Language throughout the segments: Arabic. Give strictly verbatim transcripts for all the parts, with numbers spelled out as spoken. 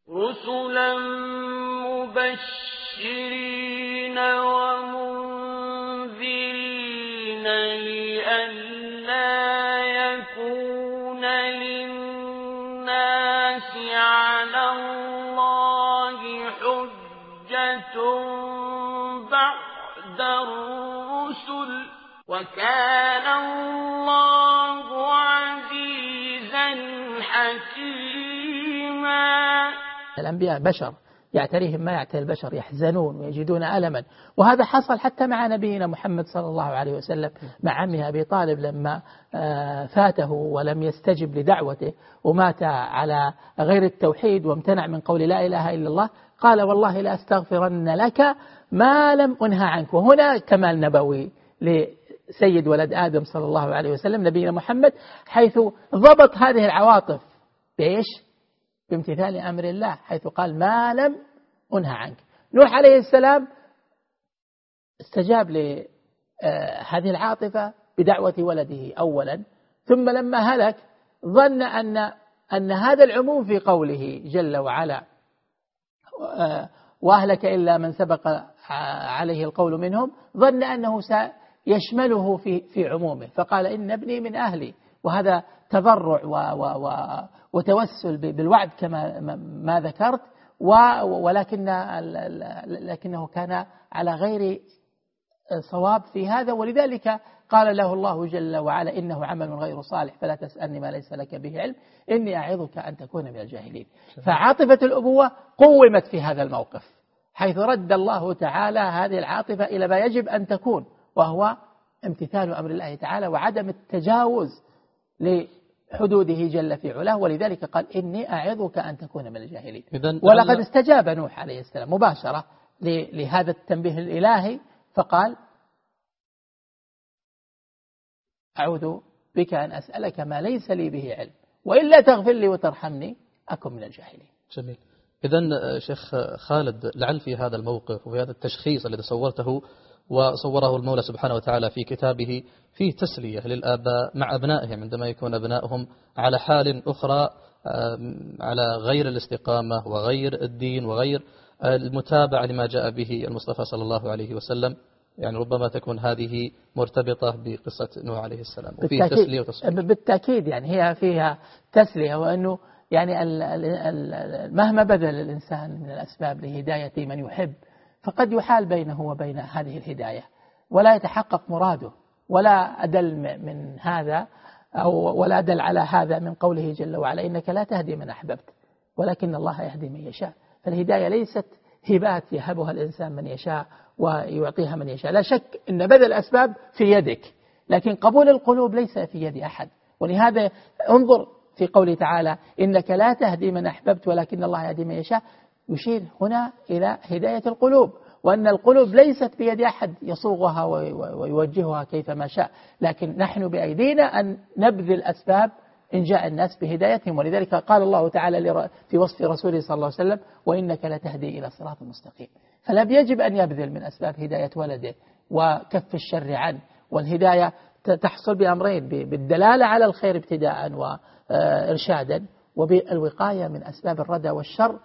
رسلا مبشرين ومنذرين لئلا يكون للناس على الله حجة بعد الرسل وكان الله عزيزا حكيما. الأنبياء بشر يعتريهم ما يعتري البشر، يحزنون ويجدون ألما، وهذا حصل حتى مع نبينا محمد صلى الله عليه وسلم مع عمه أبي طالب لما فاته ولم يستجب لدعوته ومات على غير التوحيد وامتنع من قول لا إله إلا الله، قال والله لا أستغفرن لك ما لم أنهى عنك. وهنا كمال نبوي لسيد ولد آدم صلى الله عليه وسلم نبينا محمد، حيث ضبط هذه العواطف بإيش؟ بامتثال أمر الله، حيث قال ما لم أنهى عنك. نوح عليه السلام استجاب لهذه العاطفة بدعوة ولده أولا، ثم لما هلك ظن أن أن هذا العموم في قوله جل وعلا وأهلك إلا من سبق عليه القول منهم، ظن أنه سيشمله في في عمومه، فقال إن ابني من أهلي، وهذا تضرع و و وتوسل بالوعد كما ما ذكرت، ولكن لكنه كان على غير صواب في هذا، ولذلك قال له الله جل وعلا إنه عمل غير صالح فلا تسألني ما ليس لك به علم إني أعظك أن تكون من الجاهلين. فعاطفة الأبوة قومت في هذا الموقف، حيث رد الله تعالى هذه العاطفة إلى ما يجب أن تكون، وهو امتثال أمر الله تعالى وعدم التجاوز لحدوده جل في علاه، ولذلك قال إني أعظك أن تكون من الجاهلين. ولقد استجاب نوح عليه السلام مباشرة لهذا التنبيه الإلهي، فقال أعوذ بك أن أسألك ما ليس لي به علم وإلا تغفر لي وترحمني أكن من الجاهلين. جميل. إذن شيخ خالد، لعل في هذا الموقف وفي هذا التشخيص الذي صورته وصوره المولى سبحانه وتعالى في كتابه فيه تسلية للآباء مع أبنائهم عندما يكون أبنائهم على حال أخرى، على غير الاستقامة وغير الدين وغير المتابعة لما جاء به المصطفى صلى الله عليه وسلم. يعني ربما تكون هذه مرتبطة بقصة نوح عليه السلام وفيه تسلية وتصفية. بالتأكيد يعني هي فيها تسلية، وأنه يعني مهما بذل الإنسان من الأسباب لهداية من يحب فقد يحال بينه وبين هذه الهداية ولا يتحقق مراده. ولا أدل من هذا أو ولا أدل على هذا من قوله جل وعلا إنك لا تهدي من أحببت ولكن الله يهدي من يشاء. فالهداية ليست هبات يهبها الإنسان من يشاء ويعطيها من يشاء، لا شك أن بذل الأسباب في يدك، لكن قبول القلوب ليس في يد أحد. ولهذا انظر في قوله تعالى إنك لا تهدي من أحببت ولكن الله يهدي من يشاء، يشير هنا إلى هداية القلوب، وأن القلوب ليست بيد أحد يصوغها ويوجهها كيفما شاء، لكن نحن بأيدينا أن نبذل أسباب إن جاء الناس بهدايتهم. ولذلك قال الله تعالى في وصف رسوله صلى الله عليه وسلم وإنك لتهدي إلى صراط مستقيم. فلا يجب أن يبذل من أسباب هداية ولده وكف الشر عنه. والهداية تحصل بأمرين: بالدلالة على الخير ابتداء وإرشادا، وبالوقاية من أسباب الردى والشر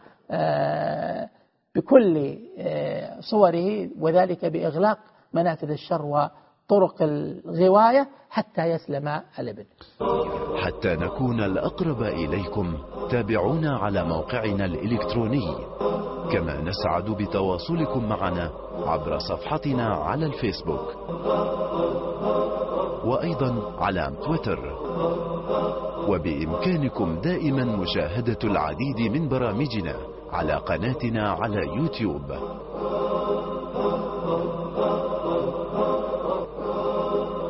بكل صوره، وذلك بإغلاق منافذ الشر وطرق الغواية حتى يسلم الابن. حتى نكون الأقرب إليكم تابعونا على موقعنا الإلكتروني، كما نسعد بتواصلكم معنا عبر صفحتنا على الفيسبوك وأيضا على تويتر. وبإمكانكم دائما مشاهدة العديد من برامجنا على قناتنا على يوتيوب.